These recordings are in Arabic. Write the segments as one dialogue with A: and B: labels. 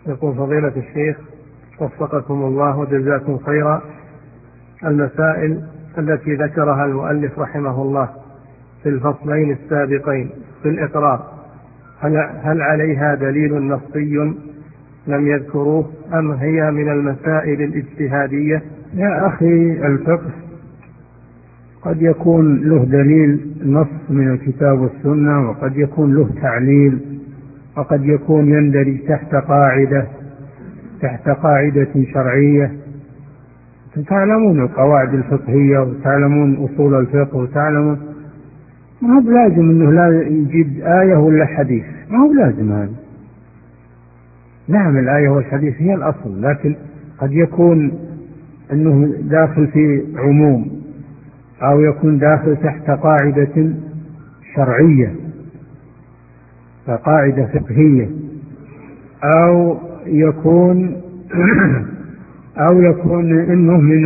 A: يقول فضيلة الشيخ وفقكم الله وجزاكم خيرا، المسائل التي ذكرها المؤلف رحمه الله في الفصلين السابقين في الإقرار هل عليها دليل نصي لم يذكروه أم هي من المسائل الاجتهادية؟
B: يا أخي، الفقه قد يكون له دليل نص من الكتاب والسنة، وقد يكون له تعليل، وقد يكون يندرج تحت قاعدة شرعية. تعلمون القواعد الفقهية وتعلمون أصول الفقه وتعلمون. ما هو لازم أنه لا يجيب آية ولا حديث، ما هو لازم هذا. نعم، الآية والحديث هي الأصل، لكن قد يكون أنه داخل في عموم، أو يكون داخل تحت قاعدة شرعية كقاعدة فقهية، أو يكون أو يكون إنه من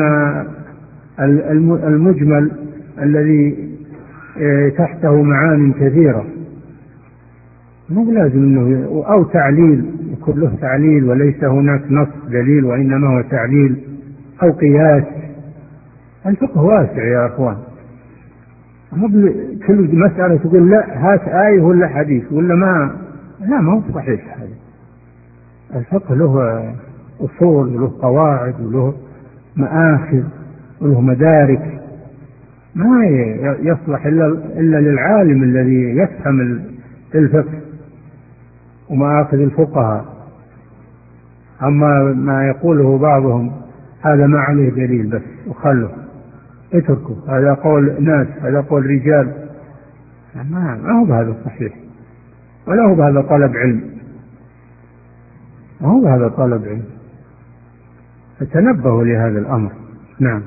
B: المجمل الذي تحته معان كثيرة. مو لازم إنه أو تعليل، يكون له تعليل وليس هناك نص دليل وإنما هو تعليل أو قياس. الفقه واسع يا أخوان، مو كل مسألة تقول لا هات آية ولا حديث ولا ما هو صحيح. هذا الفقه له أصول وله قواعد وله مآخذ وله مدارك، ما يصلح إلا للعالم الذي يفهم الفقه ومآخذ الفقهاء. أما ما يقوله بعضهم هذا ما عليه دليل بس وخله، اتركوا، هذا قول ناس، هذا قول رجال، ما هو بهذا صحيح، ولا هو بهذا طلب علم، ما هو بهذا طلب علم. فتنبهوا لهذا الأمر. نعم.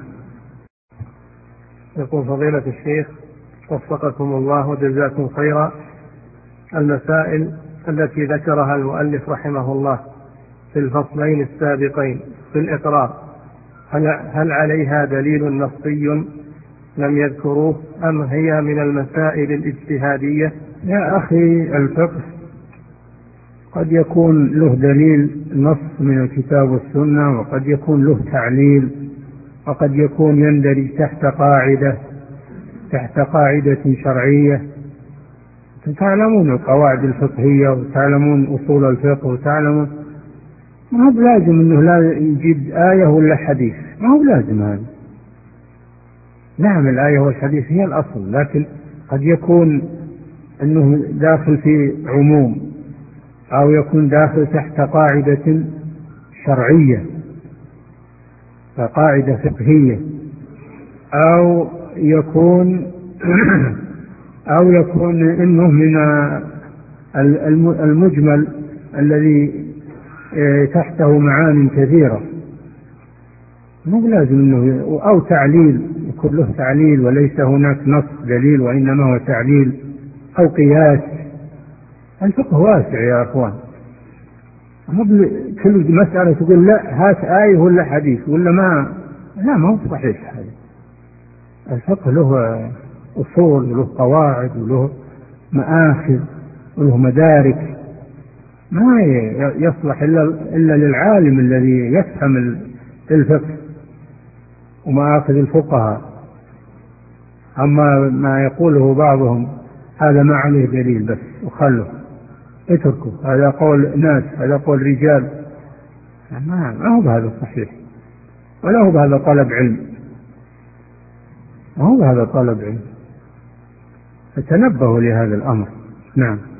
A: يقول فضيلة الشيخ وفقكم الله وجزاكم خيرا، المسائل التي ذكرها المؤلف رحمه الله في الفصلين السابقين في الإقرار هل عليها دليل نصي لم يذكروه أم هي من المسائل الاجتهادية؟
B: يا أخي، الفقه قد يكون له دليل نص من الكتاب والسنة، وقد يكون له تعليل، وقد يكون يندرج تحت قاعدة شرعية. تعلمون القواعد الفقهية وتعلمون أصول الفقه وتعلمون. ما هو لازم أنه لا يجيب آية ولا حديث، ما هو لازم هذا. نعم، الآية والحديث هي الأصل، لكن قد يكون أنه داخل في عموم، أو يكون داخل تحت قاعدة شرعية كقاعدة فقهية، أو يكون أو يكون إنه من المجمل الذي تحته معان كثيرة. مو لازم إنه أو تعليل، يكون له تعليل وليس هناك نص دليل وإنما هو تعليل أو قياس. الفقه واسع يا أخوان، مو كل مسألة تقول لا هات آية ولا حديث ولا ما هو صحيح. هذا الفقه له أصول وله قواعد وله مآخذ وله مدارك، ما يصلح إلا للعالم الذي يفهم الفقه ومآخذ الفقهاء. أما ما يقوله بعضهم هذا ما عليه دليل بس وخله، اتركوا، هذا قول ناس، هذا قول رجال، ما هو بهذا صحيح، ولا هو بهذا طلب علم، ما هو بهذا طلب علم. فتنبهوا لهذا الأمر. نعم.